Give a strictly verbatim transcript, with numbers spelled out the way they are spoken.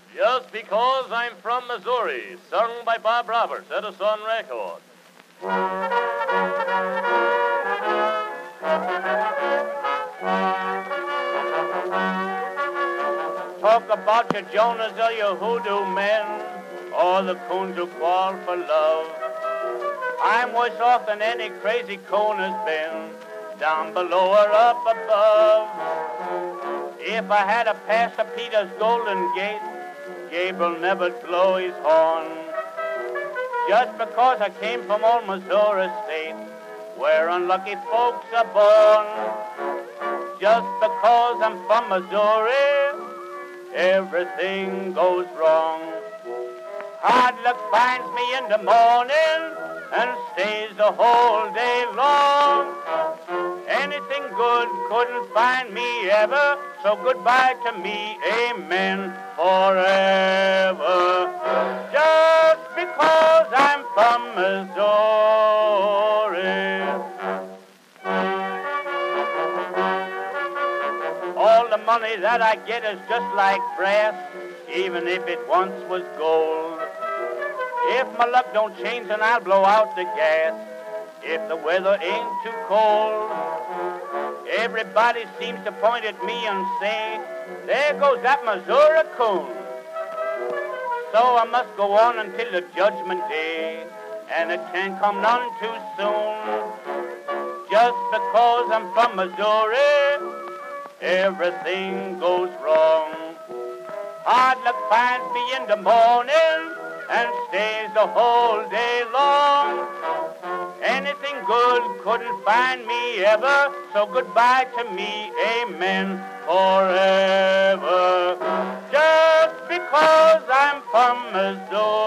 Just because I'm from Missouri, sung by Bob Roberts, Edison Record. Talk about your Jonas or your hoodoo men, or the coons who quarrel for love. I'm worse off than any crazy coon has been, down below or up above. If I had a pass of Peter's Golden Gate, Gabriel never'd blow his horn. Just because I came from old Missouri State, where unlucky folks are born. Just because I'm from Missouri, everything goes wrong. Hard luck finds me in the morning and stays the whole day long. Anything good couldn't find me ever, so goodbye to me, amen, forever. Just because I'm from Missouri. All the money that I get is just like brass, even if it once was gold. If my luck don't change, then I'll blow out the gas, if the weather ain't too cold. Everybody seems to point at me and say, there goes that Missouri coon. So I must go on until the judgment day, and it can't come none too soon. Just because I'm from Missouri, everything goes wrong. Hard luck finds me in the morning and stays the whole day long. Anything good couldn't find me ever, so goodbye to me, amen, forever. Just because I'm from Missouri.